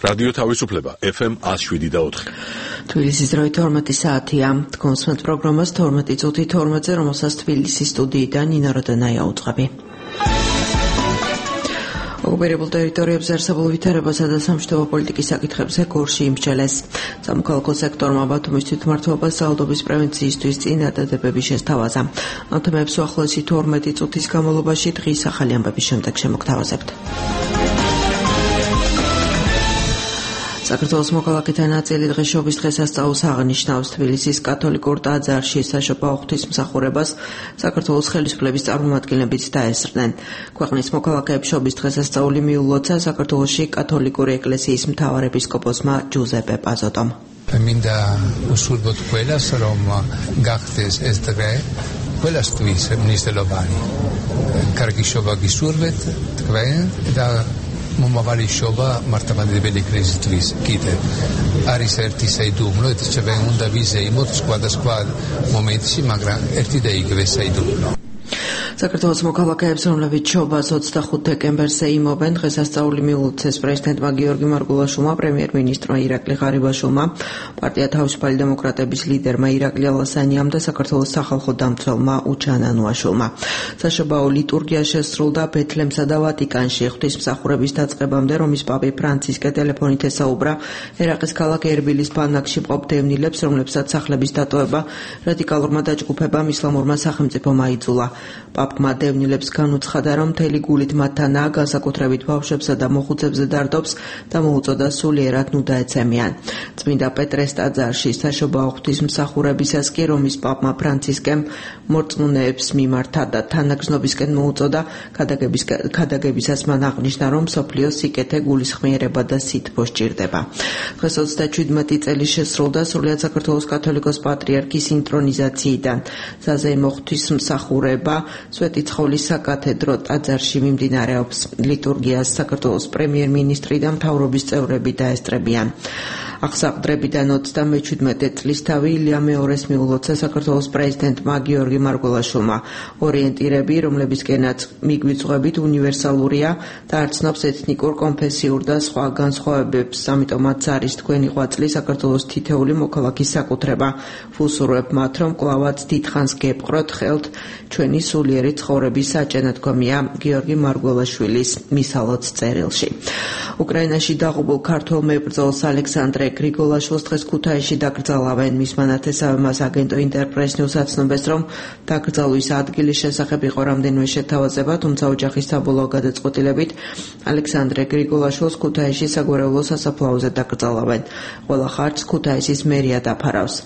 რადიო თავისუფლება FM 107.4. თბილისის დროით 12 საათია. კონსმეთ პროგრამას 12 წუთი 12-ზე, რომელსაც თბილისის სტუდიიდან ნინა როდანაია უძღვები. ოკუპირებულ ტერიტორიებზე არსებულ ვითარებასა და სამშვიდობო პოლიტიკის საკითხებზე გორში იმსჯელეს. სამოქალაქო სექტორმა ბათუმის თვითმმართველობას ძალადობის პრევენციისთვის წინადადებები შესთავაზა. ამ თემებს უახლოესი 12 წუთის განმავლობაში დღის ახალი ამბების შემდეგ შემოგთავაზებთ. საქართველოს მოქალაქეთა ნაწილი დღეშობის დღესასწაულს აღნიშნავს. თბილისის კათოლიკურ ტაძარში საშობაო ღვთისმსახურებას საქართველოს ხელისუფლების წარმომადგენლებიც დაესწრნენ. ქვეყნის მოქალაქეებს შობის დღესასწაული მიულოცა საქართველოში კათოლიკური ეკლესიის მთავარ ეპისკოპოსმა ჯუზეპე პაზოტომ. მინდა უსურვოთ ყველას, რომ გახდეს ეს დღე ყველასთვის მნიშვნელოვანი. კარგი შობა გისურვეთ თქვენ და მომავალი შობა მართლმადიდებელი ეკლესიისთვის კიდევ არის ერთი საიდუმლო, ჩვენ უნდა ვიზეიმოთ სხვადასხვა მომენტში, მაგრამ ერთი და იგივე საიდუმლო. საქართველოს მოქალაქეებს, რომლებიც შობას 25 დეკემბერს ეიმობენ, დღესასწაული მიულოცეს პრეზიდენტმა გიორგი მარგულაშვილმა, პრემიერ-მინისტრმა ირაკლი ღარიბაშვილმა, პარტია თავისუფალი დემოკრატების ლიდერმა ირაკლი ალასანიამ და საქართველოს სახალხო დამცველმა უჩან ანუაშვილმა. საშობაო ლიტურგია შესრულდა ბეთლემსა და ვატიკანში. ღვთისმსახურების დაწყებამდე რომის პაპი ფრანცისკე ტელეფონით ესაუბრა ერაყის ქალაქ ერბილის ბანაკში მყოფ დევნილებს, რომლებსაც სახლების დატოვება რადიკალურმა დაჯგუფებამ ისლამურმა სახელმწიფომ აიძულა. პაპმა დევნილებს განუცხადა, რომ მთელი გულით მათთანაა, განსაკუთრებით ბავშვებსა და მოხუცებზე დარდობს და მოუწოდა სულიერად ნუ დაეცემიან. წმინდა პეტრეს ტაძარში საშობაო ღვთისმსახურებისას კი რომის პაპმა ფრანცისკემ მორწმუნეებს მიმართა და თანაგრძნობისკენ მოუწოდა. ქადაგებისას მან აღნიშნა, რომ მსოფლიოს სიკეთე, გულისხმიერება და სითბო სჭირდება. დღეს 37 წელი შესრულდა სრულიად საქართველოს კათოლიკოს პატრიარქის ინტრონიზაციიდან. საზეიმო ღვთისმსახურება სვეტიცხოვლის საკათედრო ტაძარში მიმდინარეობს. ლიტურგიას საქართველოს პრემიერ-მინისტრი და მთავრობის წევრები დაესწრებიან. აღსაყდრებიდან 37 წლის თავი ილია მეორეს მიულოცა საქართველოს პრეზიდენტმა გიორგი მარგულაშვილმა. ორიენტირები, რომლებისკენაც მიგვიწვევით უნივერსალურია და არ ცნობს ეთნიკურ, კონფესიურ და სხვა განსხვავებებს. ამიტომაც არის თქვენი ღვაწლი საქართველოს თითეული მოქალაქის საკუთრება. ვუსურვებ მათ, რომ კვლავაც დიდხანს გეპყროთ ხელთ ჩვენი სულიერი ცხოვრების საჭენათქვამია გიორგი მარგულაშვილის მისალოც წერილში. უკრაინაში დაღუპულ ქართველ მებრძოლს ალექსანდრე გრიგოლაშვილს დღეს ქუთაისში დაკრძალავენ. მისმა ნათესავებმა აგენტო ინტერპრეს ნიუს აცნობეს, რომ დაკრძალვის ადგილის შესახებ იყო რამდენიმე შეთავაზება, თუმცა ოჯახის საბოლოო გადაწყვეტილებით ალექსანდრე გრიგოლაშვილს ქუთაისში საგვარეულო სასაფლაოზე დაკრძალავენ. ყველა ხარჯს ქუთაისის მერია დაფარავს.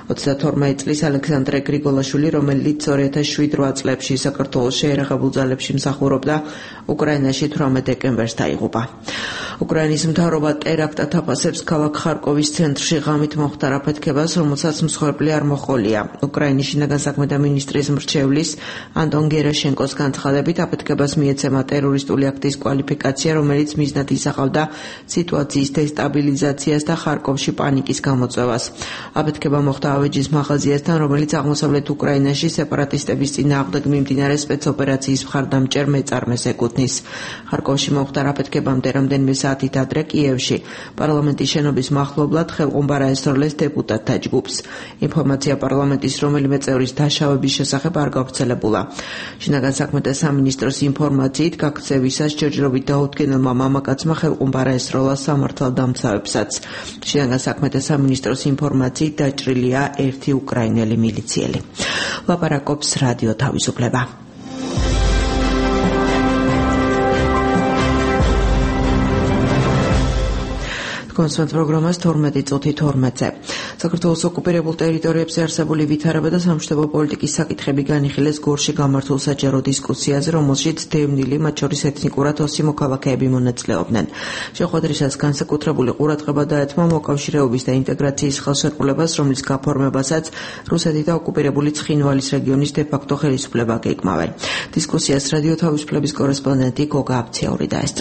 32 წლის ალექსანდრე გრიგოლაშვილი, რომელიც 2007 წლებში საქართველოს შეერაღებულ ძალებში მსახურობდა, უკრაინაში 18 დეკემბერს დაიღუპა. უკრაინის მთავრობა ტერაქტად აფასებს ქალაქ ხარკოვის ცენტრში ღამით მოხდა აფეთქებას, რომელსაც მსხვერპლი არ მოჰყოლია. უკრაინის შინაგან საქმეთა მინისტრის მრჩევლის ანტონ გერაშენკოს განცხადებით, აფეთქებას მიეცემა ტერორისტული აქტის კვალიფიკაცია, რომელიც მიზნად ისახავდა სიტუაციის დესტაბილიზაციას და ხარკოვში პანიკის გამოწვევას. აფეთქება მოხდა ავეჯის მაღაზიასთან, რომელიც აღმოსავლეთ უკრაინაში სეპარატისტების წინააღმდეგ მიმდინარე სპეცოპერაციის მხარდამჭერ მეწარმეს ეკუთვნის. ხარკოვში მოხდა აფეთქებამდე რამდენიმე საათით ადრე კიევში პარლამენტის შენობის მახლობლად ხელყუმბარა ესროლეს დეპუტატთა ჯგუფს. ინფორმაცია პარლამენტის რომელიმე წევრის დაშავების შესახებ არ გავრცელებულა. შინაგან საქმეთა სამინისტროს ინფორმაციით, გაქცევისას ჯერჯერობით დაუდგენელმა მამაკაცმა ხელყუმბარა ესროლა სამართალდამცავებსაც. შინაგან საქმეთა სამინისტროს ინფორმაციით დაჭრილია ერთი უკრაინელი მილიციელი. ლაპარაკობს რადიო თავისუფლება. კონსმეთ პროგრამას 12 წუთი 12-ზე. საქართველოს ოკუპირებულ ტერიტორიებზე არსებული ვითარება და სამშვიდობო პოლიტიკის საკითხები განიხილეს გორში გამართულ საჯარო დისკუსიაზე, რომელშიც დევნილი, მათ შორის ეთნიკურად 20 მოქალაქეები მონაწილეობდნენ. შეხვედრისას განსაკუთრებული ყურადღება დაეთმო მოკავშირეობის და ინტეგრაციის ხელშეკრულებას, რომლის გაფორმებასაც რუსეთი და ოკუპირებული ცხინვალის რეგიონის დე-ფაქტო ხელისუფლება გეკმავენ. დისკუსიას რადიო თავისუფლების კორესპონდენტი გოგა აფციური დაესწრო.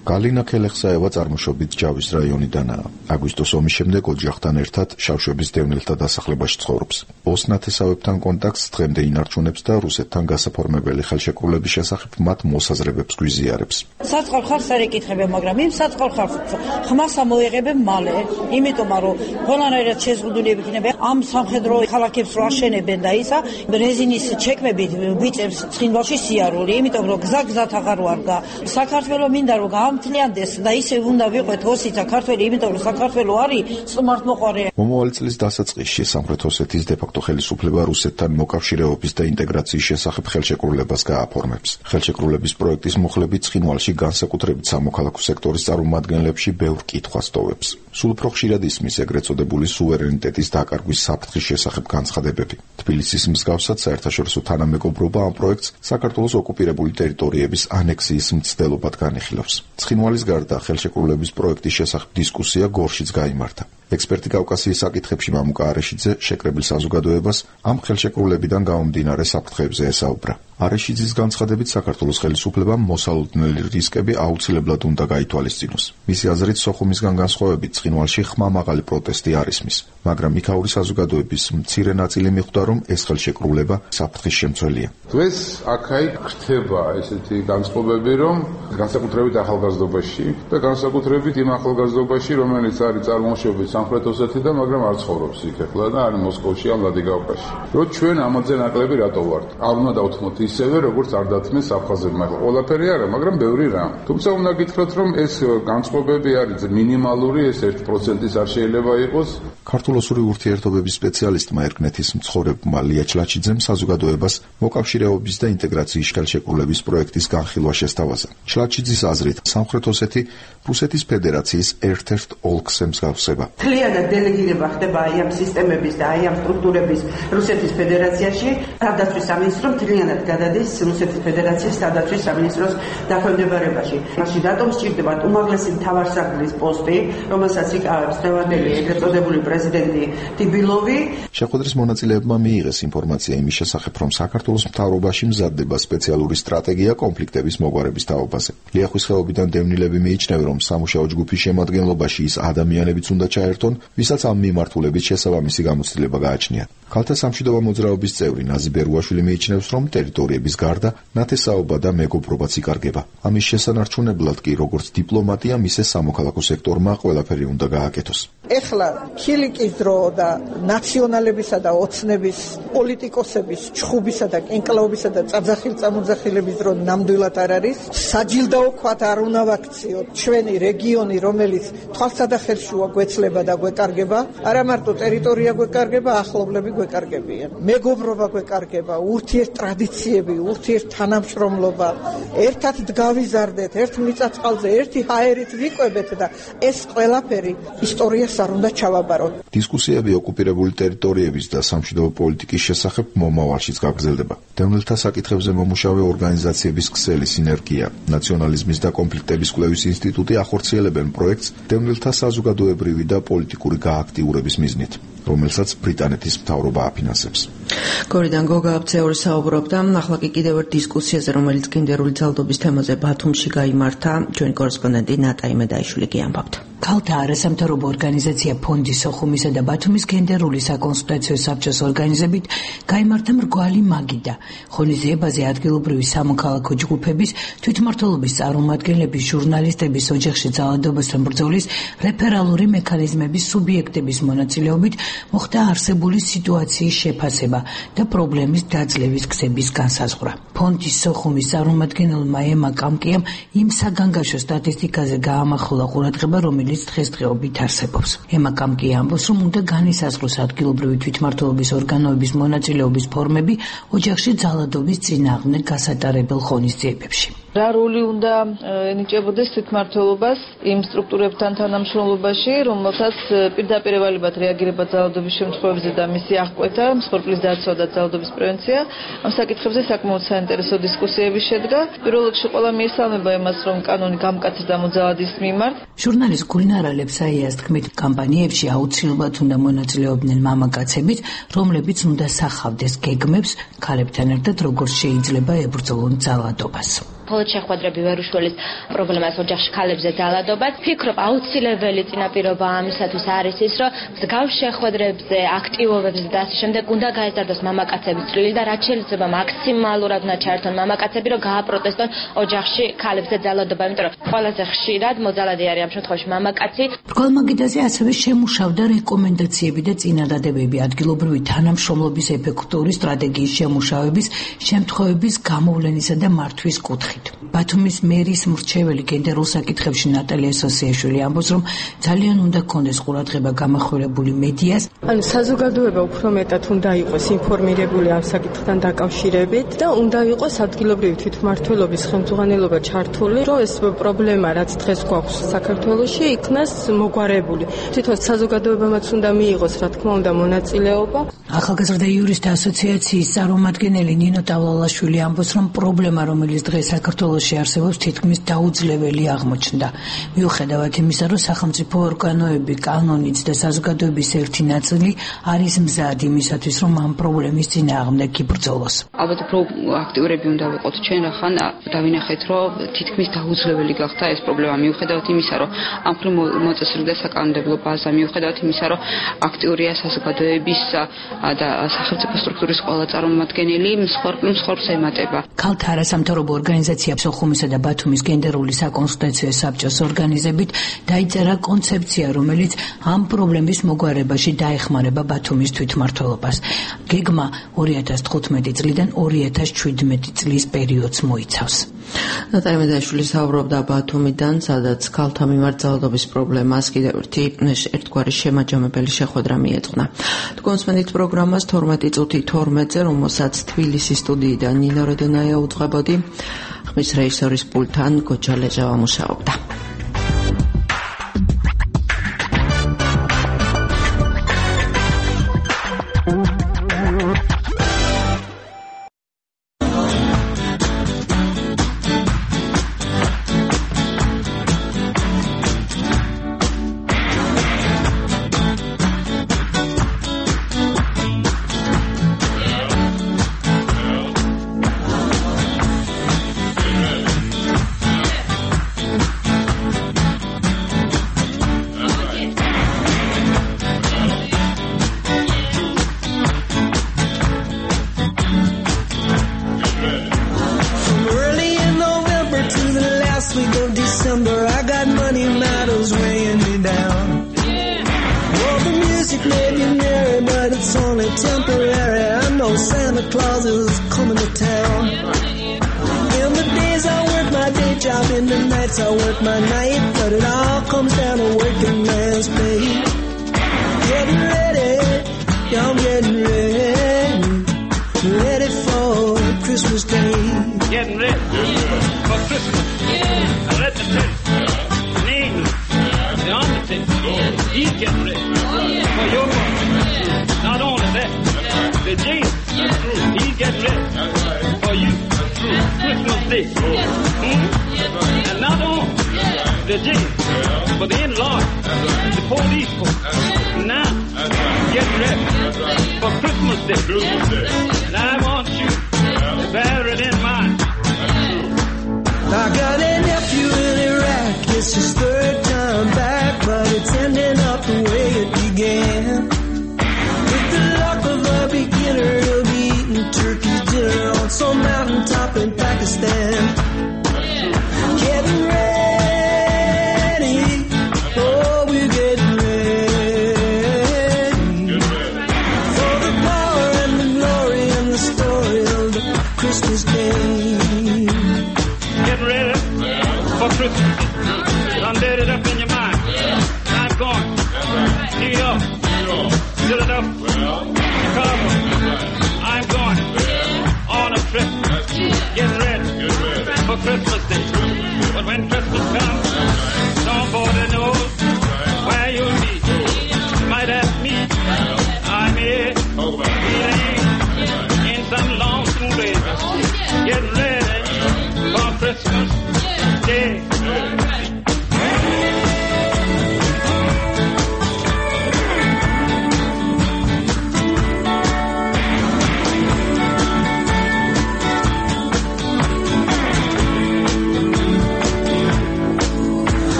გალინა ქელეხსაევა წარმოშობით ჯავის რაიონიდანაა. აგვისტოს ომის შემდეგ ოჯახთან ერთად შავშების დევნილთა დასახლებაში ცხოვრობს. ოსნათესავებთან კონტაქტს დღემდე ინარჩუნებს და რუსეთთან გასაფორმებელი ხელშეკრულების შესახებ მათ მოსაზრებებს გვიზიარებს. საწყალ ხალხს არ ეკითხებენ, მაგრამ იმ საწყალ ხალხს ხმას ამოიღებენ მალე, იმიტომ რომ ყველანაირად შეზღუდული იქნება ამ სამხედრო ქალაქებს რო აშენებენ და ისა რეზინის ჩეკმებით ვიწევს ცხინვალში სიარული, იმიტომ რომ გზად აღარ ვარგა. საქართველო მინდა რომ გამთლიანდეს და ისე უნდა ვიყვეთ ოსიცა ქართველი, იმიტომ რომ საქართველო არის სტუმართმოყვარე. მომავალი წლის დასაწყისში სამხრეთ ოსეთის დე-ფაქტო ხელისუფლება რუსეთთან მოკავშირეობის და ინტეგრაციის შესახებ ხელშეკრულებას გააფორმებს. ხელშეკრულების პროექტის მუხლებით ცხინვალში განსაკუთრებით სამოქალაქო სექტორის წარმომადგენლებში ბევრ კითხვას ტოვებს. სულ უფრო ხშირად ისმის ეგრეთ წოდებული სუვერენიტეტის დაკარგვის საფრთხის შესახებ განცხადებები. თბილისის მსგავსად საერთაშორისო თანამეგობრობა ამ პროექტს საქართველოს ოკუპირებული ტერიტორიების ანექსიის მცდელობად განიხილავს. ცხინვალის გარდა ხელშეკრულების პროექტის შესახებ დისკუსია გორშიც გაიმართა. ექსპერტი კავკასიის საკითხებში მამუკა არეშიძე შეკრებილ საზოგადოებას ამ ხელშეკრულებიდან გამომდინარე საფრთხეებზე ესაუბრა. არეშიძის განცხადებით საქართველოს ხელისუფლებამ მოსალოდნელი რისკები აუცილებლად უნდა გაითვალისწინოს. მისი აზრით სოხუმისგან განსხვავებით ცხინვალში ხმამაღალი პროტესტი არ ისმის, მაგრამ იქაური საზოგადოების მცირე ნაწილი მიხვდა, რომ ეს ხელშეკრულება საფრთხის შემცველია. დღეს აქ-იქ ხდება ესეთი განწყობები, რომ განსაკუთრებით ახალგაზრდობაში და განსაკუთრებით იმ ახალგაზრდობაში, რომელიც არის წარმოშობით სამხრეთ ოსეთიდან, მაგრამ არ ცხოვრობს იქ ახლა და არის მოსკოვში ან ვლადიგაოკაში. რომ ჩვენ ამაზე ნაკლები რატო ვართ? არ უნდა დავთმოთ ისევე, როგორც არ დათმეს აფხაზებმა. ყველაფერი არა, მაგრამ ბევრი რამ. თუმცა უნდა გითხრათ, რომ ეს განწყობები არის მინიმალური, ეს 1%-ის არ შეიძლება იყოს. ქართულ-ოსური ურთიერთობების სპეციალისტმა ერგნეთის მცხოვრებმა ლია ჩლაჩიძემ საზოგადოებას მოკავშირეობის და ინტეგრაციის ხელშეკრულების პროექტის განხილვა შესთავაზა. ჩლაჩიძის აზრით, სამხრეთ ოსეთი რუსეთის ფედერაციის ერთ-ერთ ოლქს ემსგავსება. მთლიანად დელეგირება ხდება აი ამ სისტემების და აი ამ სტრუქტურების რუსეთის ფედერაციაში. თავდაცვის სამინისტრო მთლიანად გადადის რუსეთის ფედერაციის თავდაცვის სამინისტროს დაქვემდებარებაში. მაშინ რატომ სჭირდება უმაღლესი მთავარსარდლის პოსტი, რომელსაც იკავებს დღევანდელი ეგრეთ წოდებული პრეზიდენტი ტიბილოვი. შეხვედრის მონაწილეებმა მიიღეს ინფორმაცია იმის შესახებ, რომ საქართველოს მთავრობაში მზადდება სპეციალური სტრატეგია კონფლიქტების მოგვარების თაობაზე. ლიახვის ხეობიდან დევნილები მიიჩნევენ, რომ სამუშაო ჯგუფის შემადგენლობაში ის ადამიანებიც უნდა ჩაერთონ, ვისაც ამ მიმართულებით შესაბამისი გამოცდილება გააჩნიათ. ქალთა სამშვიდობო მოძრაობის წევრი ნაზი ბერუაშვილი მიიჩნევს, რომ ტერიტორიების გარდა ნათესაობა და მეგობრობაც იკარგება. ამის შესანარჩუნებლად კი როგორც დიპლომატიამ, ისე სამოქალაქო სექტორმა ყველაფერი უნდა გააკეთოს. ეხლა ქილიკის დრო და ნაციონალებისა და ოცნების პოლიტიკოსების ჩხუბისა და კინკლაობისა და წამძახილ-წამოძახილების დრო ნამდვილად არ არის. საჯილდაო ქვათ არ უნდა ვაქციოთ ჩვენი რეგიონი, რომელიც თვალსა და ხელშუა გვეცლება და გვეკარგება, არა მარტო ტერიტორია გვეკარგება, ახლობლები გვეკარგებიან. მეგობრობა გვეკარგება, ურთიერთ ტრადიციები, ურთიერთ თანამშრომლობა, ერთად დგავიზარდეთ, ერთ მიწაწყალზე, ერთი ჰაერით ვიკვებეთ და ეს ყველაფერი ისტორიას არ უნდა ჩავაბაროთ. დისკუსიები ოკუპირებული ტერიტორიების და სამშვიდობო პოლიტიკის შესახებ მომავალშიც გაგრძელდება. დევნილთა საკითხებზე მომუშავე ორგანიზაციების ქსელი სინერგია, ნაციონალიზმის და კონფლიქტების კვლევის ინსტიტუტი ახორციელებენ პროექტს დევნილთა საზოგადოებრივი და პოლიტიკური გააქტიურების მიზნით, რომელსაც ბრიტანეთის მთავრობა აფინანსებს. გორიდან გოგა აბცეური საუბრობდა, ახლა კი კიდევ ერთ დისკუსიაზე, რომელიც გენდერული ძალადობის თემაზე ბათუმში გაიმართა, ჩვენი კორესპონდენტი ნატაი მედაიშვილი ამბობდა. ქალთა არასამთავრობო ორგანიზაცია ფონდი სოხუმისა და ბათუმის გენდერული საკონსულტაციო საბჭოს ორგანიზებით გაიმართა მრგვალი მაგიდა. ღონისძიებაზე ადგილობრივი სამოქალაქო ჯგუფების, თვითმმართველობის წარმომადგენლების, ჟურნალისტების, ოჯახში ძალადობასთან ბრძოლის რეფერალური მექანიზმების სუბიექტების მონაწილეობით მოხდა არსებული სიტუაციის შეფასება და პრობლემის დაძლევის გზების განსაზღვრა. ფონდის სოხუმის წარმომადგენელმა ემა კამკიამ იმ საგანგაშო სტატისტიკაზე გაამახვილა ყურადღება, რომელიც დღესდღეობით არსებობს. ემა კამკია ამბობს, რომ უნდა განისაზღვროს ადგილობრივი თვითმმართველობის ორგანოების მონაწილეობის ფორმები ოჯახში ძალადობის წინააღმდეგ გასატარებელ ღონისძიებებში. რა როლი უნდა ენიჭებოდეს თვითმმართველობას იმ სტრუქტურებთან თანამშრომლობაში, რომელთაც პირდაპირ ევალებათ რეაგირება ძალადობის შემთხვევებზე და მისი აღკვეთა, მსხვერპლის დაცვა და ძალადობის პრევენცია. ამ საკითხებზე საკმაოდ საინტერესო დისკუსიები შედგა. პირველ რიგში ყველა მიესალმება იმას, რომ კანონი გამკაცრდა მოძალადის მიმართ. ჟურნალის გულნარა ლეფსაიას თქმით, კამპანიებში აუცილებლად უნდა მონაწილეობდნენ მამაკაცებიც, რომლებიც უნდა სახავდეს გეგმებს ქალებთან ერთად, როგორც შეიძლება ებრძოლონ ძალადობას. მხოლოდ შეხვედრები ვერ უშველის პრობლემას ოჯახში ქალებზე ძალადობას. ფიქრობ, აუცილებელი წინაპირობა ამისათვის არის ის, რომ მსგავს შეხვედრებზე, აქტივობებზე და ასე შემდეგ უნდა გაეზარდოს მამაკაცების წვლილი და რაც შეიძლება მაქსიმალურად უნდა ჩაერთონ მამაკაცები, რომ გააპროტესტონ ოჯახში ქალებზე ძალადობა, იმიტომ რომ ყველაზე ხშირად მოძალადი არის ამ შემთხვევაში მამაკაცი. მრგვალ-მაგიდაზე ასევე შემუშავდა რეკომენდაციები და წინადადებები ადგილობრივი თანამშრომლობის ეფექტური სტრატეგიის შემუშავების, შემთხვევების გამოვლენისა და მართვის კუთხით. ბათუმის მერის მრჩეველი გენდერულ საკითხებში ნატალია სოსიაშვილი ამბობს, რომ ძალიან უნდა გქონდეს ყურადღება გამახვილებული მედიას. საზოგადოება უფრო მეტად უნდა იყოს ინფორმირებული ამ საკითხთან დაკავშირებით და უნდა იყოს ადგილობრივი თვითმმართველობის ხელმძღვანელობა ჩართული, რომ ეს პრობლემა, რაც დღეს გვაქვს საქართველოში, იქნას მოგვარებული. თვითონ საზოგადოებამაც უნდა მიიღოს, რა თქმა უნდა, მონაწილეობა. ახალგაზრდა იურისტთა ასოციაციის წარმომადგენელი ნინო ტავლალაშვილი ამბობს, რომ პრობლემა, რომელიც დღეს საქართველოში არსებობს, თითქმის დაუძლეველი აღმოჩნდა. მიუხედავად იმისა, რომ სახელმწიფო ორგანოები, კანონიც და საზოგადოების ერთი ნაწილი არის მზად იმისათვის, რომ ამ პრობლემის წინააღმდეგ იბრძოლოს. ალბათ უფრო აქტიურები უნდა ვიყოთ ჩვენ, რახან დავინახეთ, რომ თითქმის დაუძლეველი გახდა ეს პრობლემა. მიუხედავად იმისა, რომ ამ მხრივ მოწესრიგდა საკანონმდებლო ბაზა, მიუხედავად იმისა, რომ აქტიურია საზოგადოების და სახელმწიფო სტრუქტურის ყველა წარმომადგენელი, მსხვერპლს ემატება. ქალთა არასამთავრობო ორგანიზაცია სოხუმისა და ბათუმის გენდერული საკონსულტაციო საბჭოს ორგანიზებით დაიწერა კონცეფცია, რომელიც ამ პრობლემის მოგვარებაში დაეხმარება ბათუმის თვითმმართველობას. გეგმა 2015 წლიდან 2017 წლის პერიოდს მოიცავს. ნატალია მედაშვილი საუბრობდა ბათუმიდან, სადაც ქალთა მიმართ ძალადობის პრობლემას კიდევ ერთგვარი შემაჯამებელი შეხვედრა მიეძღვნა. თქვენსმენით პროგრამას 12 წუთი 12-ზე, რომელსაც თბილისის სტუდიიდან ნინო როდონაია უძღვებოდი. ხმის რეჟისორის პულტთან გოჯა ლეჟავა მუშაობდა. Getting ready for Christmas Day.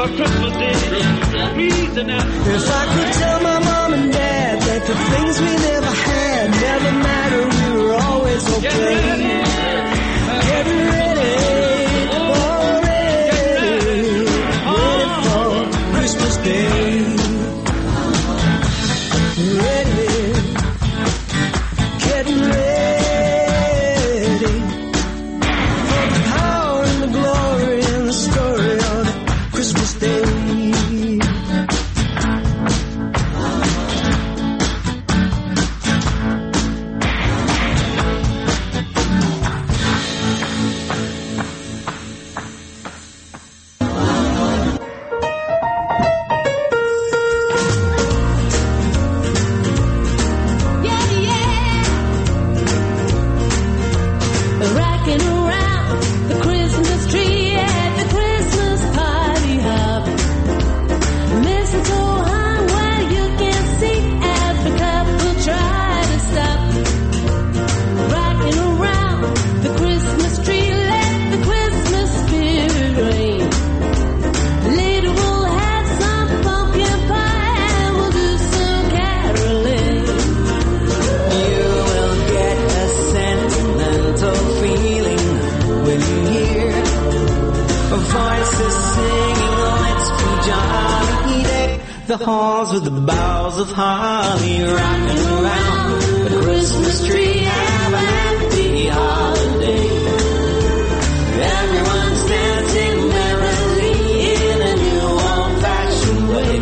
for Christmas Day. Please enough. If I could tell my mom and dad that the things we never had never matter, we were always okay. Getting ready, ready for Christmas Day. Ready, getting ready for the power and the glory and the story of Christmas Day. The halls with the boughs of holly rocking around the Christmas tree. Have a happy holiday. Everyone's dancing merrily in a new old-fashioned way.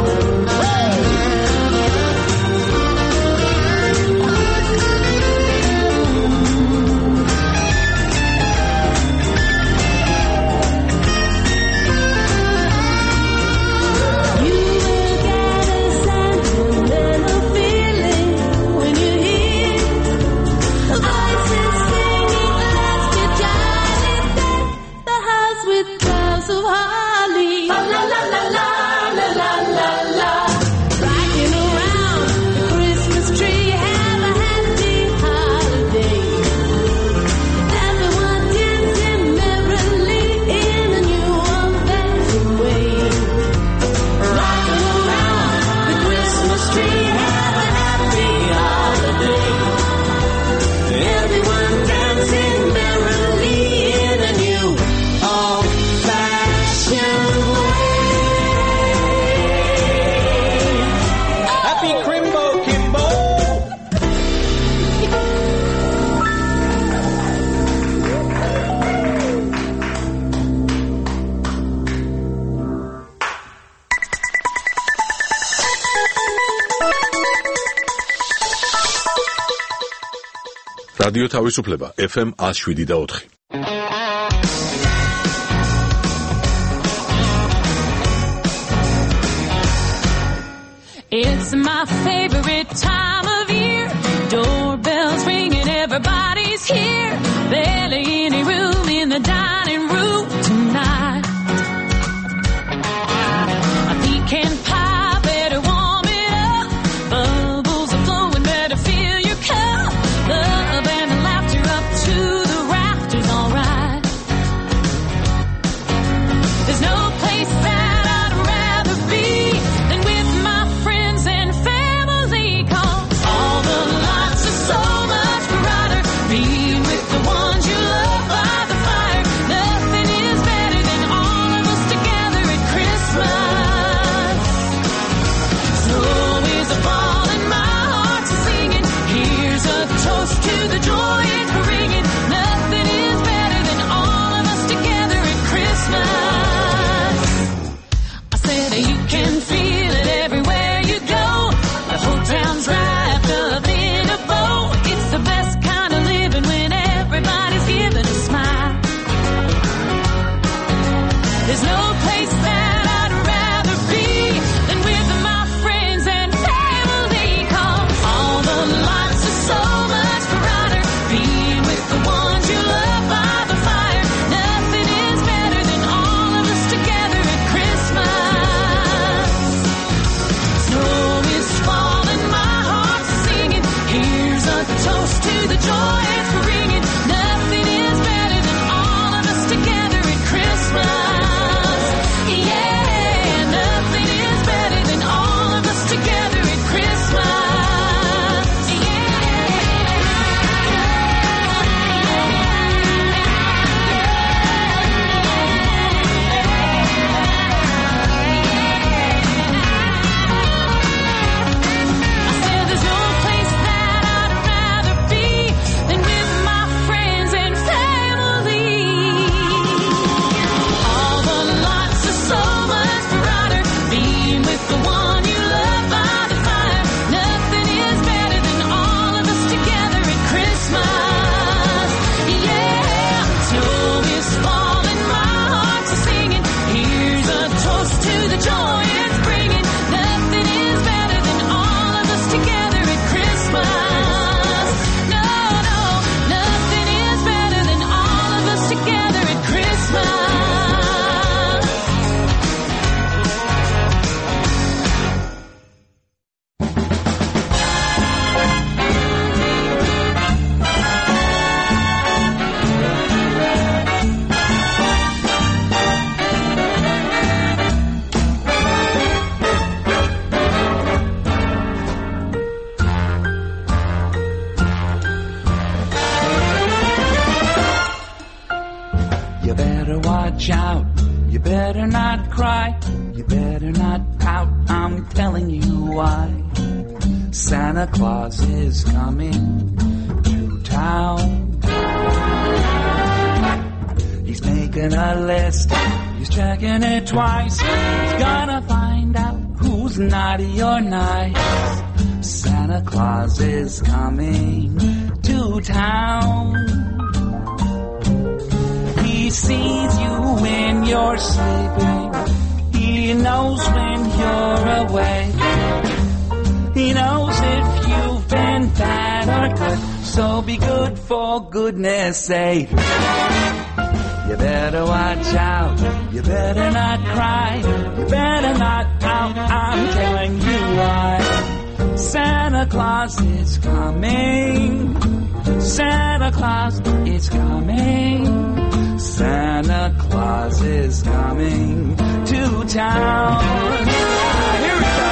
რადიო თავისუფლება FM 107.4. It's my favorite time of year. Doorbells ringing, everybody's here. Barely any room in the dining room tonight. A pecan pie, better warm it up. Bubbles are flowing, better fill your cup. Love and laughter up to the rafters, alright. There's no place that I'd rather be than with my friends and family, 'cause all the lights are so much brighter. Being with the ones you love by the fire, nothing is better. better watch out. You better not cry. You better not pout. I'm telling you why. Santa Claus is coming to town. He's making a list. He's checking it twice. He's gonna find out who's naughty or nice. Santa Claus is coming to town. He sees you when you're sleeping. He knows when you're awake. He knows if you've been bad or good. So be good for goodness sake. You better watch out. You better not cry. You better not pout. I'm telling you why. Santa Claus is coming. Santa Claus is coming. Santa Claus is coming to town. Here we go.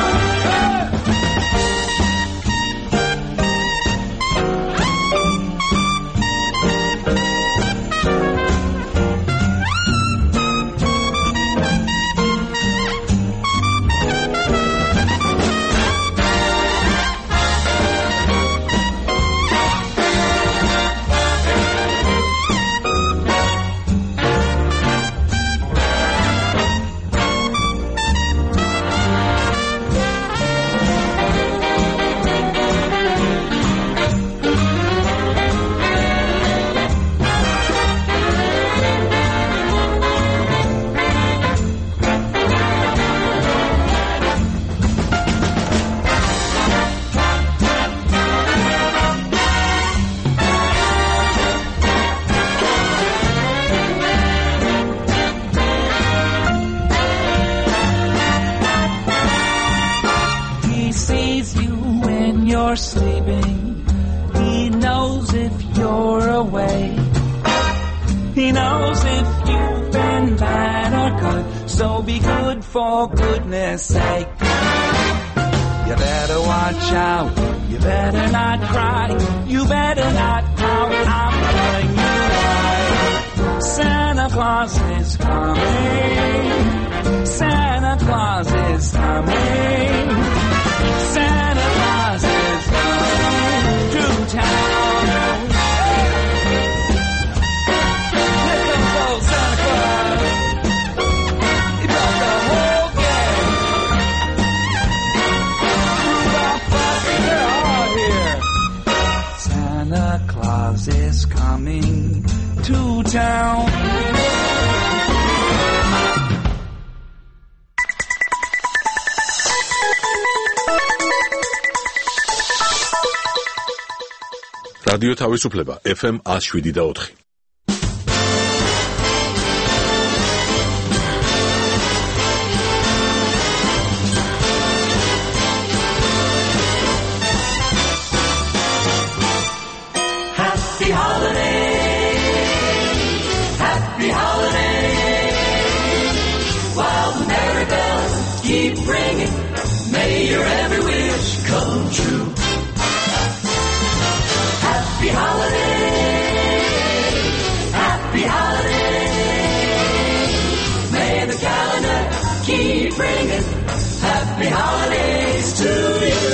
Sleeping. He knows if you're awake. He knows if you've been bad or good. So be good for goodness sake. You better watch out. You better not cry. You better not pout. I'm telling you why. Santa Claus is coming. Santa Claus is coming. Santa Claus is coming to town. Here comes old Santa Claus. He brought the whole gang. Rudolph, Fozzie, they're all here. Santa Claus is coming to town. რადიო თავისუფლება FM 107.4. Happy holiday, happy holiday. While the merry bells keep ringing, may your every wish come true. Happy holiday, happy holiday. May the calendar keep ringing. Happy holidays to you.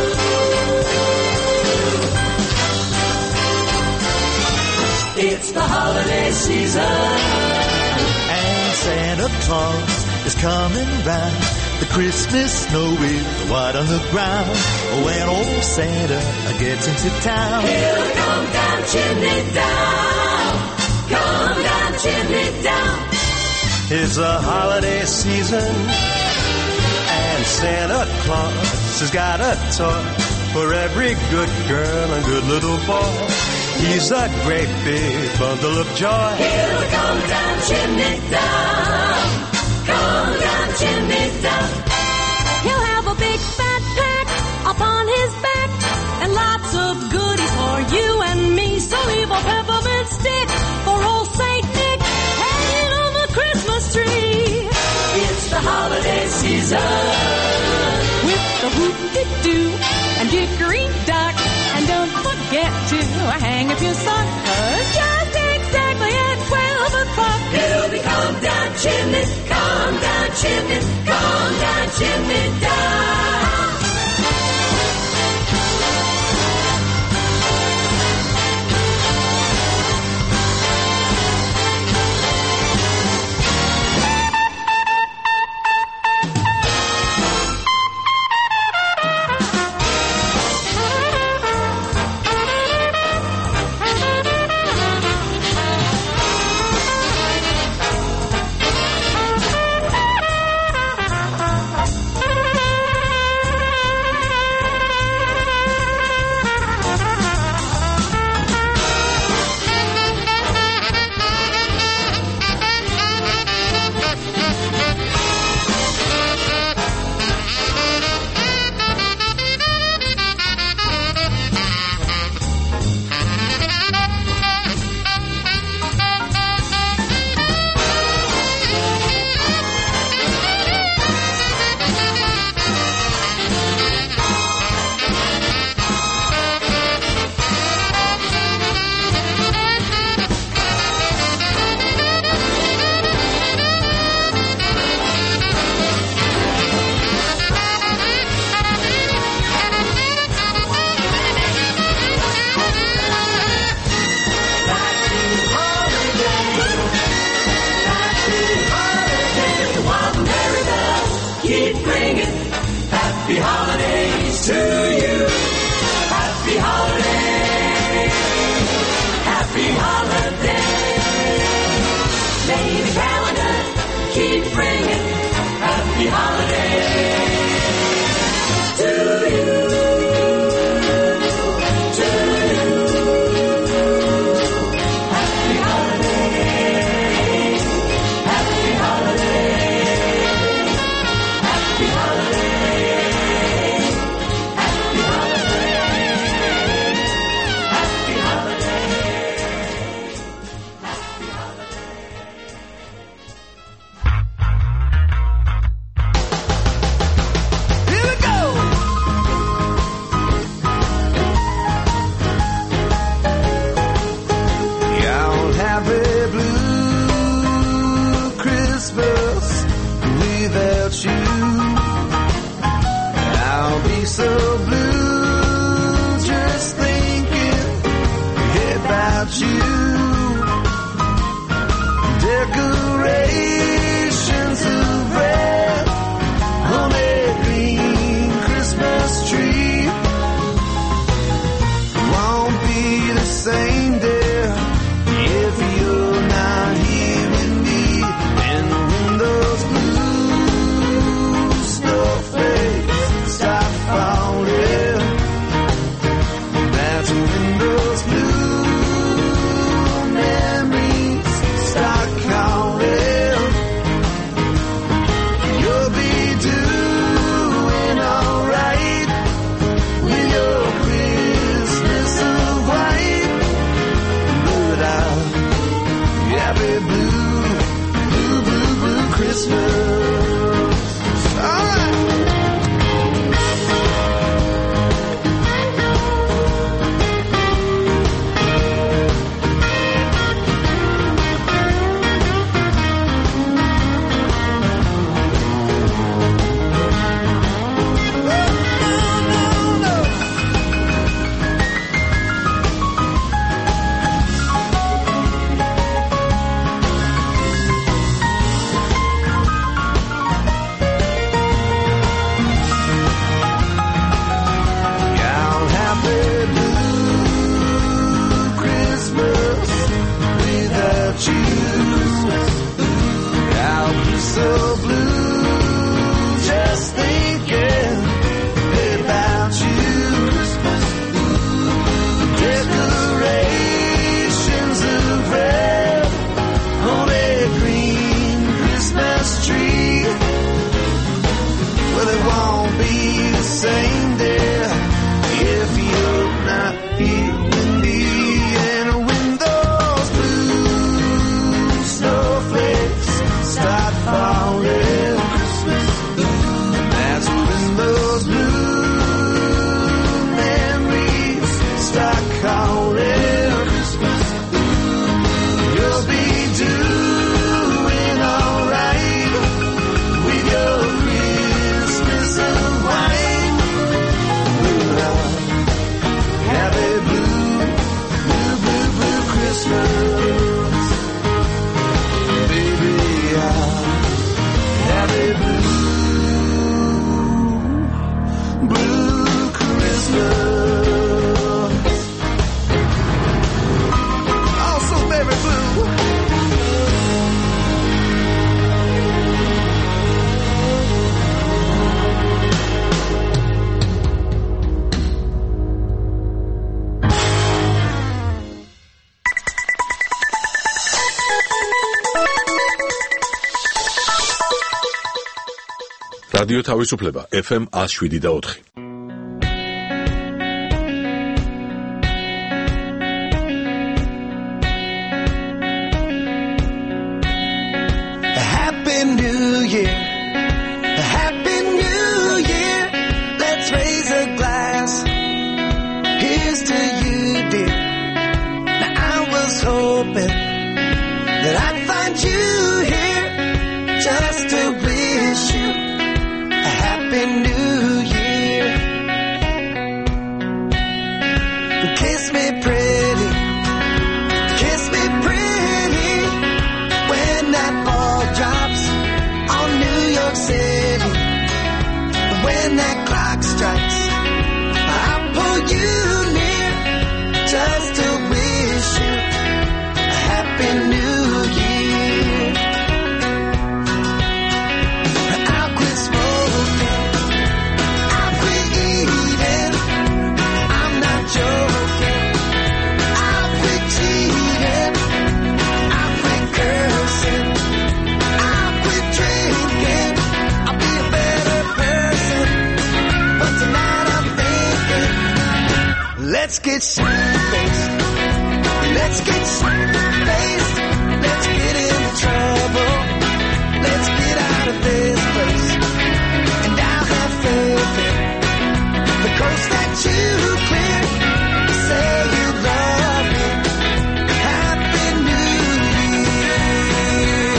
It's the holiday season, and Santa Claus is coming round. The Christmas snow is white on the ground. When old Santa gets into town, he'll come down chimney down. Come down chimney down. It's the holiday season, and Santa Claus has got a toy for every good girl and good little boy. He's a great big bundle of joy. He'll come down chimney down. Come down chimney down. He'll have a big fat pack upon his back and lots of goodies for you and me. So leave a peppermint stick for old Saint Nick hanging on the Christmas tree. It's the holiday season with the whoop-de-doo and dickory-dock. And don't forget to hang up your sock, 'cause just exactly at 12 o'clock რადიო თავისუფლება FM 107.4. Happy New Year, Happy New Year. Let's raise a glass. Here's to you, dear. Now I was hoping that I'd find you here just to wish you a Happy New Year. Kiss me pretty, kiss me pretty. When that ball drops on New York City, when that clock strikes, I'll pull you near just to wish you a Happy New Year. I'll quit smoking, I'll quit eating, I'm not joking. I'll quit cheating, I'll quit cursing, I'll quit drinking, I'll be a better person. But tonight I'm thinking, let's get shit-faced, let's get shit-faced, let's get into trouble, let's get out of this place. And I'll have faith in the coast that you clear. Say you love me. Happy New Year.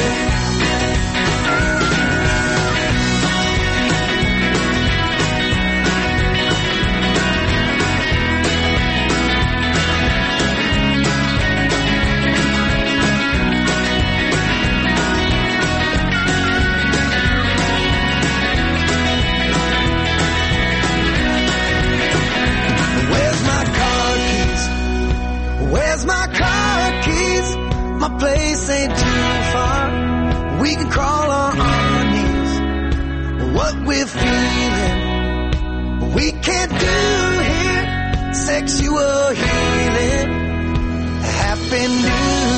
Where's my car keys? Where's my car keys? My place ain't too far. We can crawl on our knees. What we're feeling, we can't do here. Sexual healing. Happy New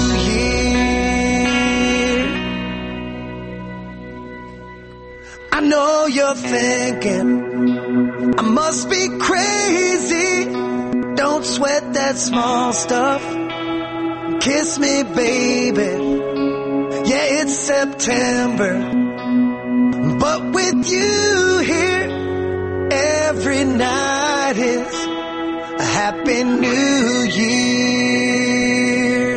Year. I know you're thinking I must be crazy. Don't sweat that small stuff. Kiss me, baby. Yeah, it's September, but with you here, every night is a Happy New Year.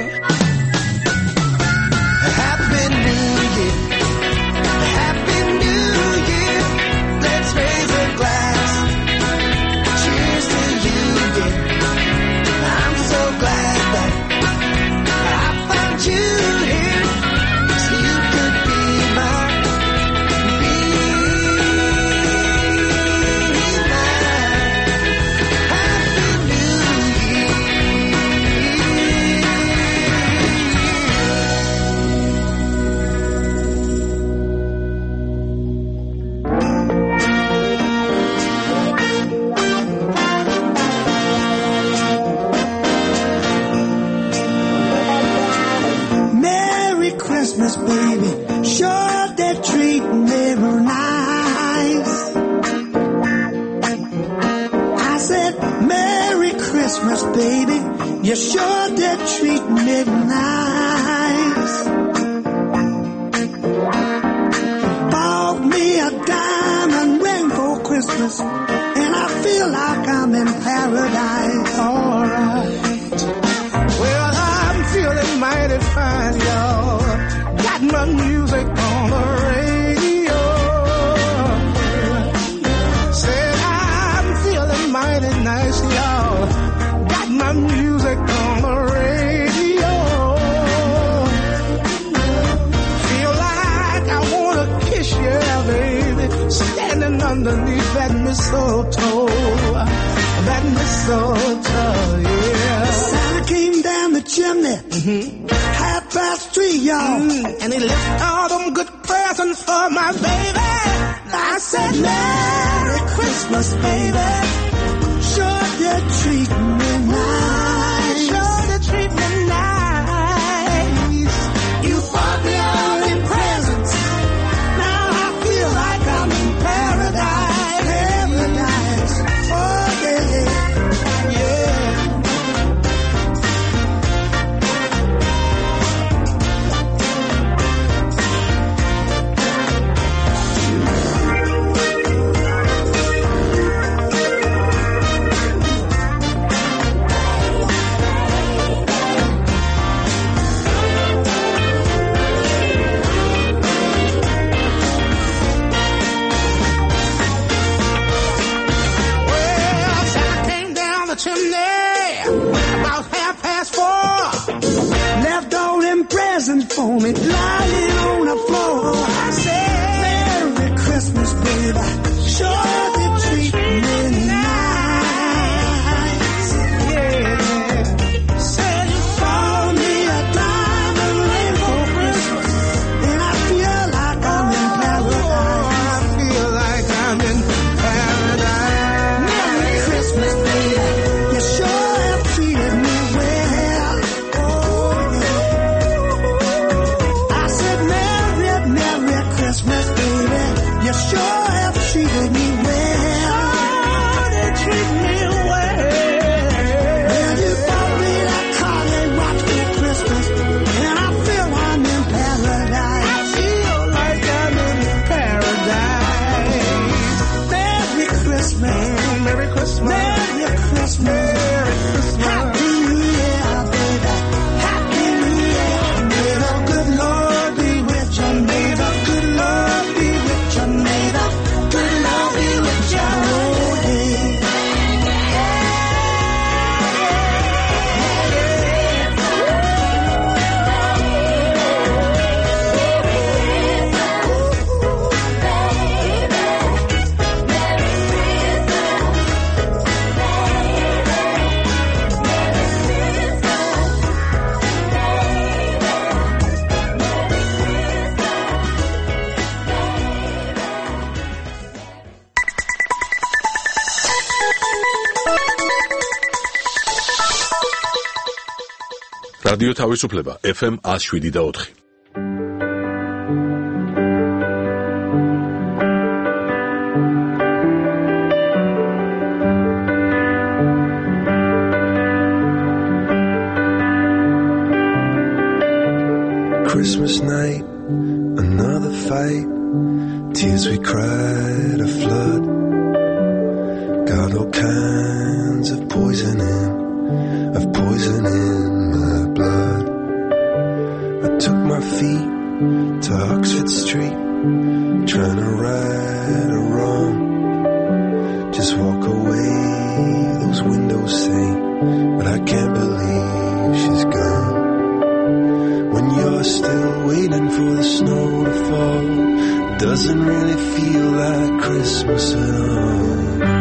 Happy New Year. Happy New Year. Let's raise a glass. Cheers to you, dear. I'm so glad that I found you here, so you could be mine. Be mine. Happy New Year. Merry Christmas, baby. Sure they're treating me real nice. I said, Merry Christmas, baby. You sure they're treating me real nice. Bought me a diamond ring for Christmas, and I feel like I'm in paradise. All right. Well, I'm feeling mighty fine, y'all. Got my music on the radio. Said I'm feeling mighty nice, y'all. Got my music on the radio. Feel like I wanna kiss you, baby. Standing underneath that mistletoe. That mistletoe, yeah. Santa came down the chimney. 3:30, y'all. And he left all them good presents for my baby. I said, Merry Christmas, baby. Sure you're treating me nice. Sure you're treating me nice. You bought me all them presents. Now I feel like I'm in paradise. dancing for me, lying on the floor. I said, Merry Christmas, baby. Sure you treat me nice. Yeah. Said you bought me a diamond ring for Christmas, and I feel like I'm in paradise. I feel like I'm in paradise. Merry Christmas, baby. You sure have treated me well. Oh, yeah. I said, Merry Christmas, baby. You sure have treated me well. Oh, they treat me well. Well, you bought me that car and watch for Christmas, and I feel I'm in paradise. I feel like I'm in paradise. Merry Christmas. Merry Christmas. Merry Christmas. Merry Christmas. Happy New Year, baby. Happy New Year. May the good Lord be with you. May the good Lord be with you. May the good Lord be with you. Oh, რადიო თავისუფლება FM 107.4. Christmas night, another fight, tears we cried, a flood, got all kinds of poison in my blood. I took my feet to Oxford Street, trying to right a wrong, just walk away, those windows say, but I can't believe she's gone. When you're still waiting for the snow to fall, it doesn't really feel like Christmas at all.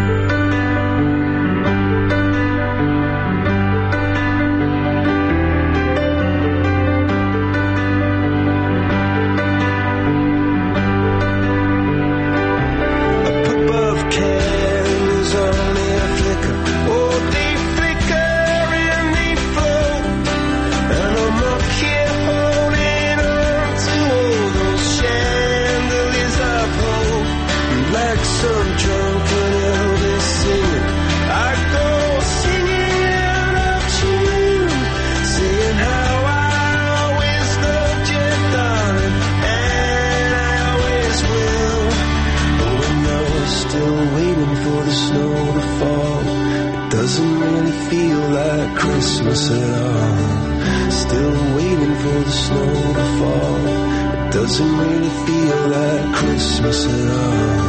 Christmas at all. Still waiting for the snow to fall. It doesn't really feel like Christmas at all.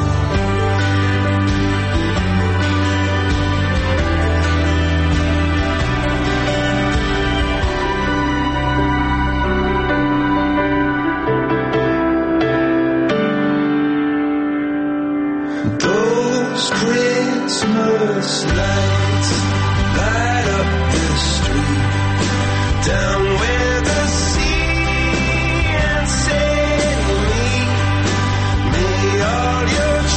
Those Christmas lights light up the street down where the sea and say to me, may all your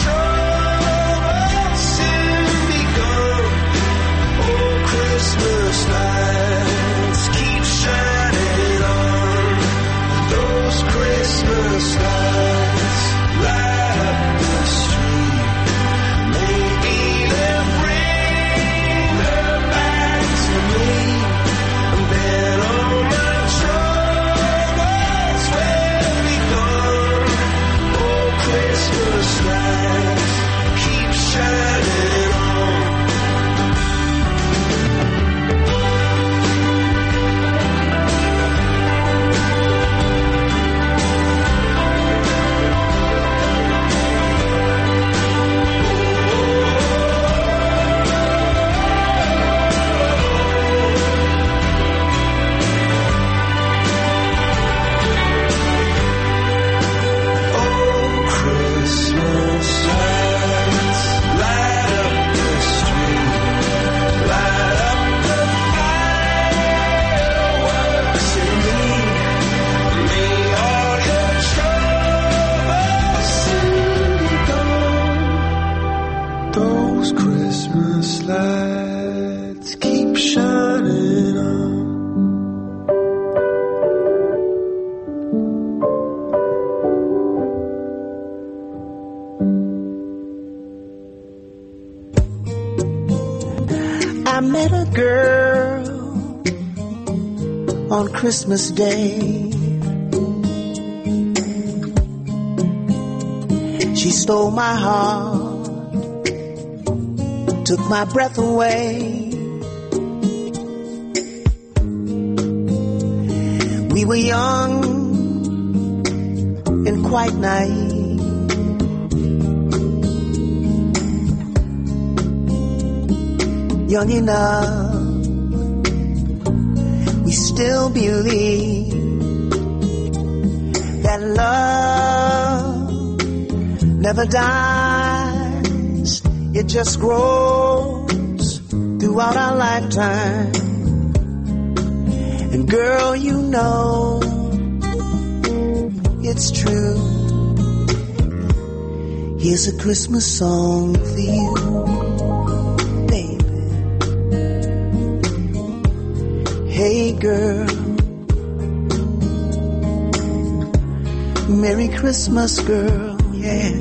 girl on Christmas Day. She stole my heart, took my breath away. We were young and quite naive. Young enough, we still believe that love never dies. It just grows throughout our lifetime. And girl, you know it's true. Here's a Christmas song for you, baby. Hey girl, Merry Christmas, girl, yeah.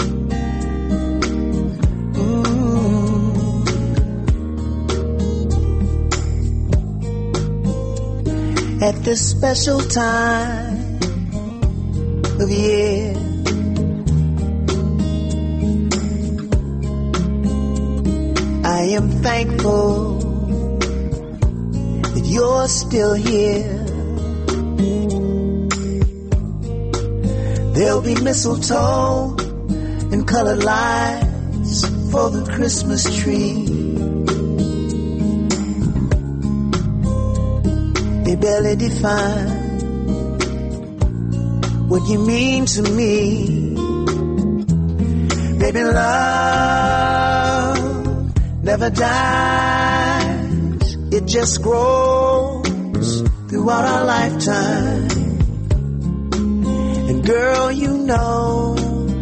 At this special time of year, I am thankful that you're still here. There'll be mistletoe and colored lights for the Christmas tree. They barely define what you mean to me. Baby, love never dies. It just grows throughout our lifetime. And girl, you know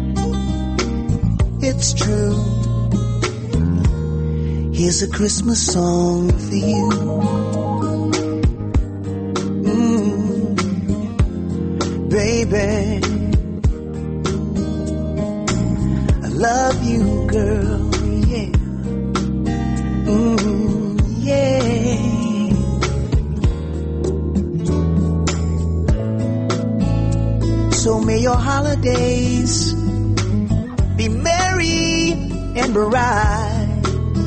it's true. Here's a Christmas song for you. Baby, I love you, girl, yeah. Yeah. So may your holidays be merry and bright,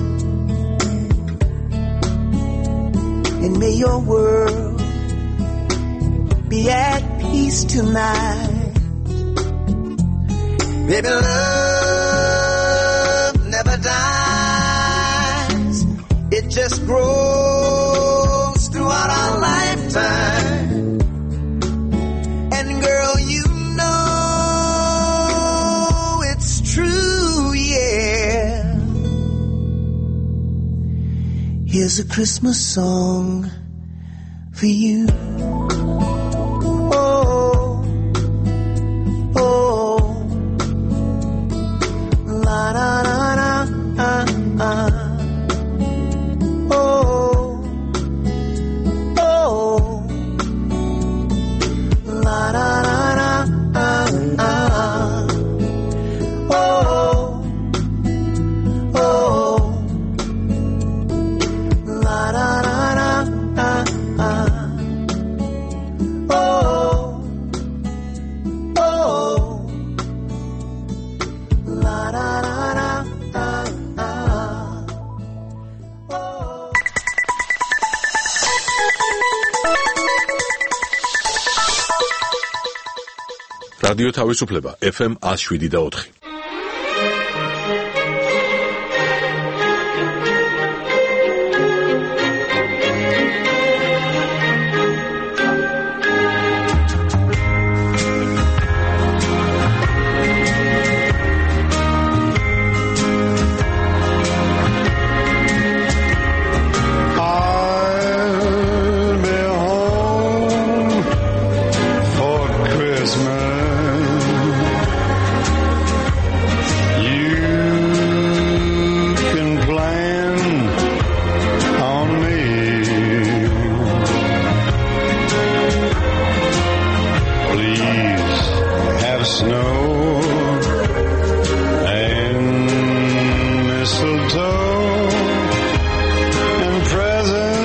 and may your world be at peace tonight. Baby, love never dies. It just grows throughout our lifetime. And girl, you know it's true, yeah. Here's a Christmas song for you. რადიო თავისუფლება FM 107.4. Mistletoe and presents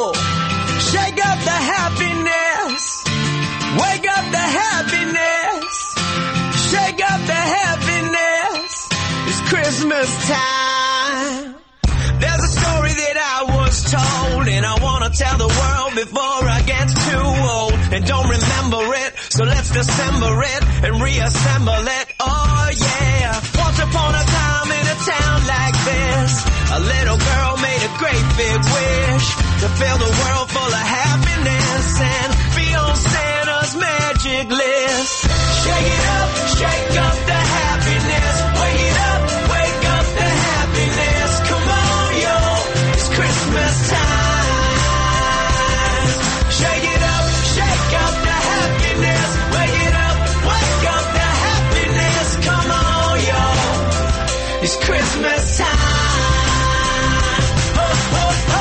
Shake up the happiness. Wake up the happiness. Shake up the happiness. It's Christmas time. There's a story that I was told, and I wanna tell the world before I get too old and don't remember it. So let's dissemble it and reassemble it. Oh yeah. Once upon a time in a town like this, a little girl made a great big wish to fill the world full of happiness and be on Santa's magic list. Shake it up, shake up the happiness. Wake it up, wake up the happiness. Come on, yo, it's Christmas time. Shake it up, shake up the happiness. Wake it up, wake up the happiness. Come on, yo, it's Christmas time. Ho, ho, ho.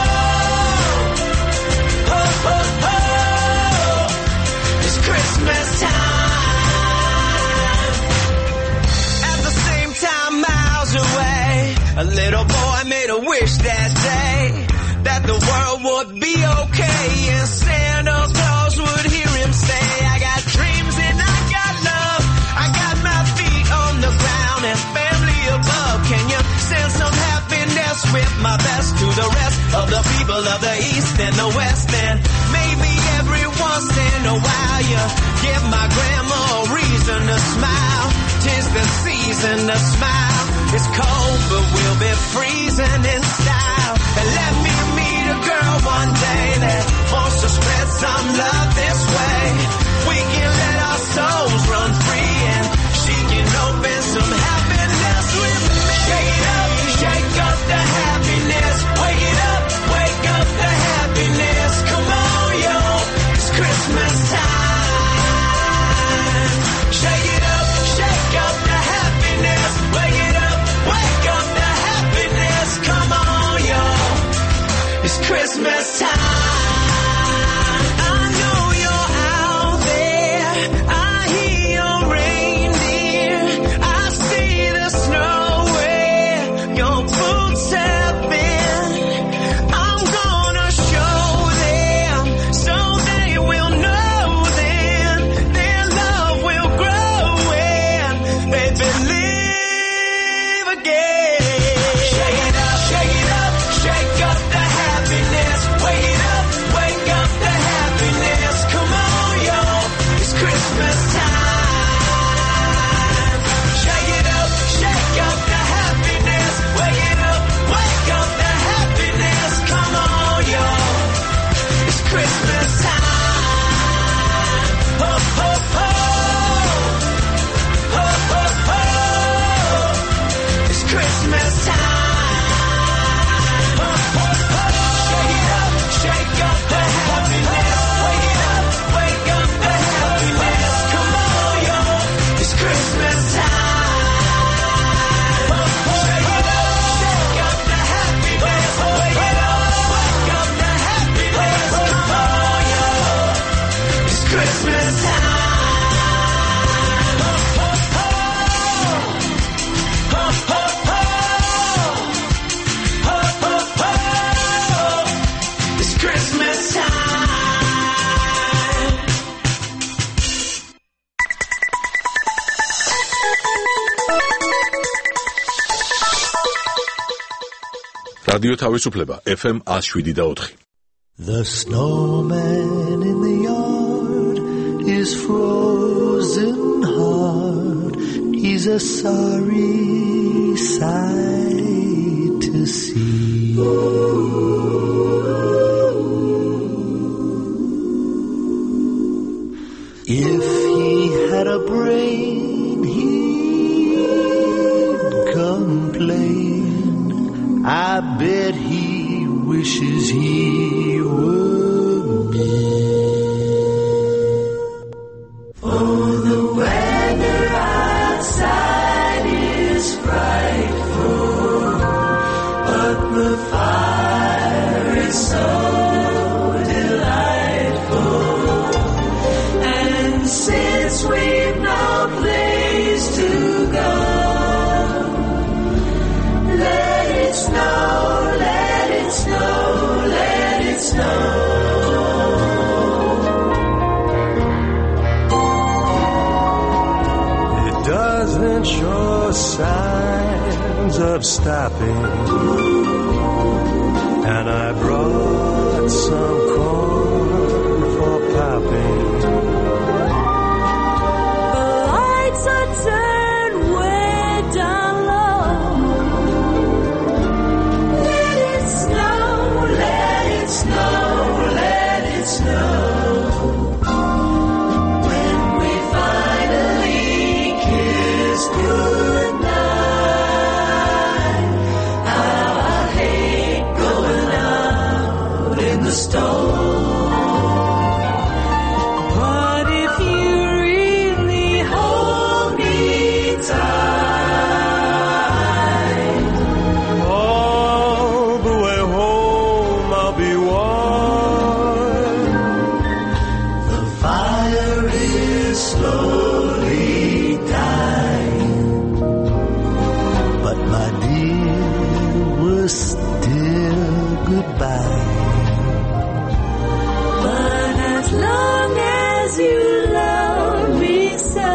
Ho, ho, ho. It's Christmas time. At the same time, miles away, a little boy made a wish that day that the world would be okay and Santa Claus would hear him say, I got dreams and I got love. I got my feet on the ground and family above. Can you send some happiness with my best to the rest of the people of the East and the West? And maybe every once in a while you give my grandma a reason to smile. 'Tis the season to smile. It's cold, but we'll be freezing in style. And let me meet a girl one day that wants to spread some love this way. We can let our souls run free and she can open some happiness with me. Shake it up, shake up the happiness. Wake it up, wake up the happiness. Come on, yo, it's Christmas time. Shake it up, shake up the happiness. Wake it up, wake up the happiness. Come on, yo, it's Christmas time. I know you're out there. I hear your reindeer. I see the snow where your boots have been. I'm gonna show them so they will know then their love will grow when they believe again. Shake it up, shake it up, shake up the happiness. Wake it up, wake up the happiness. Come on, yo, it's Christmas time. Shake it up, shake up the happiness. Wake it up, wake up the happiness. Come on, yo, it's Christmas time. Ho, ho, ho. Ho, ho, ho. It's Christmas time. Ho, ho, ho. Shake it up, shake up the happiness. Wake it up, wake up the happiness. Come on, yo, it's Christmas time. Ho, ho, shake it up, shake up the happiness. Wake it up, wake up the happiness. Come on, yo, it's Christmas time. Ho, ho, ho. Ho, ho, ho. Ho, ho, ho. It's Christmas time. რადიო თავისუფლება FM 107.4. The snowman in the yard is frozen hard. He's a sorry sight to see. If he had a brain, he'd complain. I bet he wishes he were me. For the weather outside is frightful, but the fire stopping, and I brought some corn for popping. The lights are turned way down low. Let it snow, let it snow, let it snow. When we finally kiss goodnight, how I hate going out in the storm. But if you really hold me tight, All the way home I'll be warm. the fire is slowly dying. But my dear, we're still goodbye. But as long as you love me so,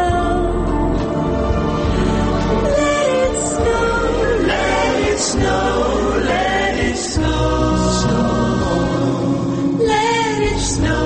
let it snow, let it snow, let it snow, let it snow,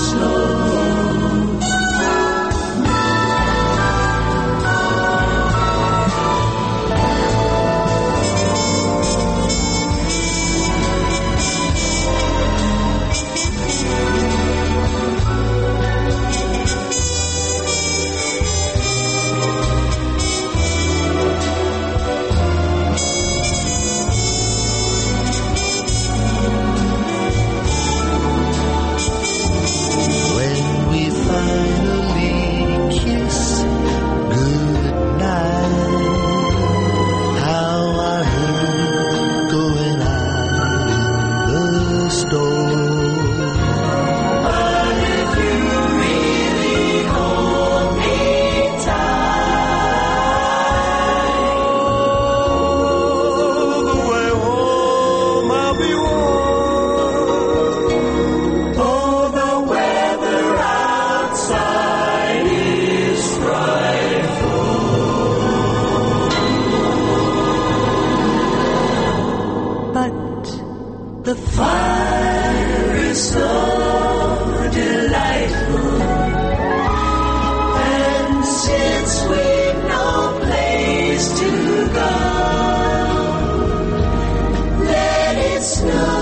When we finally kiss goodnight, how I hate going out in the storm. But if you really hold me tight, All the way home I'll be warm. oh, the weather outside is frightful. But the fire is so delightful, and since we've no place to go, let it snow,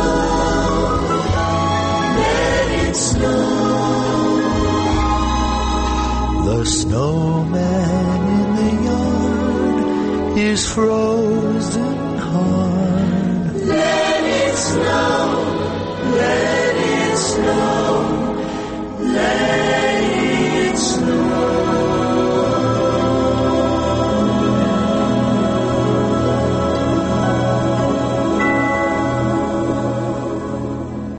let it snow. The snowman in the yard is frozen hard. Let it snow, let it snow.